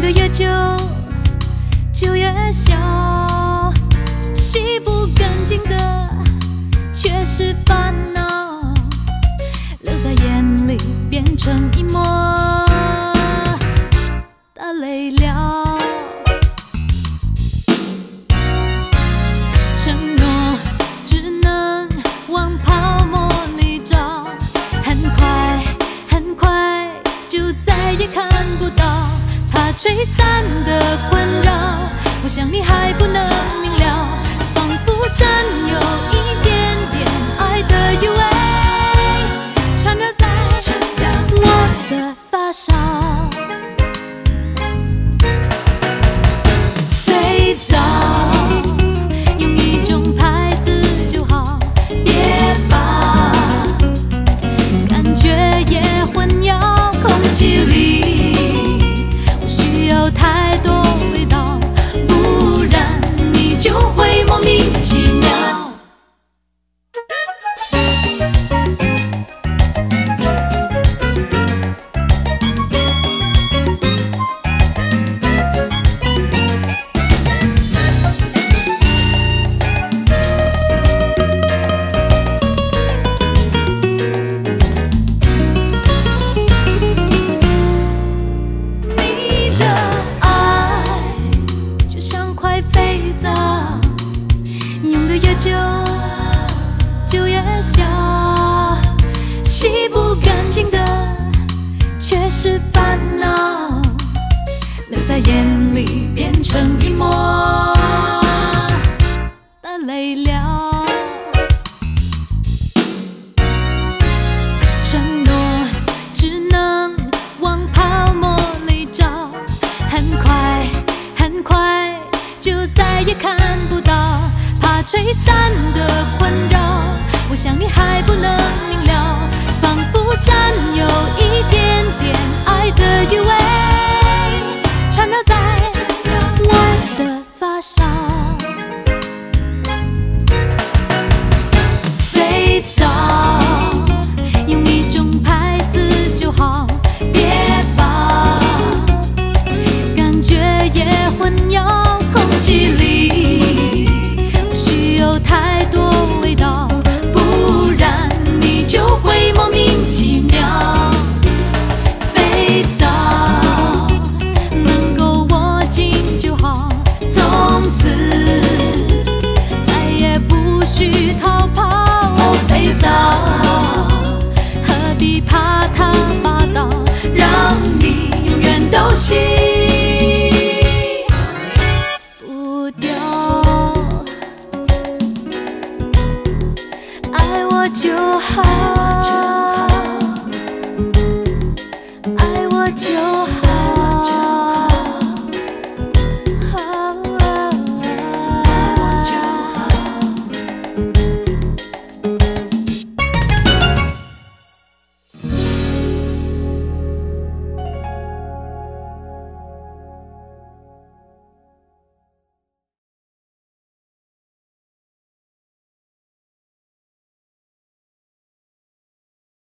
得越久就越小，洗不干净的却是烦恼，留在眼里变成一抹的泪了。承诺只能往泡沫里找，很快很快就再也看不到，怕吹散的困扰，我想你还不能明了，仿佛真有一点点爱的余味缠绕在我的发梢。肥皂用一种牌子就好，别把感觉也混淆空气里，不需要太多味道，不然你就会莫名其妙。就越小，洗不干净的却是烦恼，留在眼里变成一抹的泪了。承诺只能往泡沫里找，很快很快就再也看不到，怕吹散的困扰，我想你还不能明了，仿佛占有一点点爱的余味。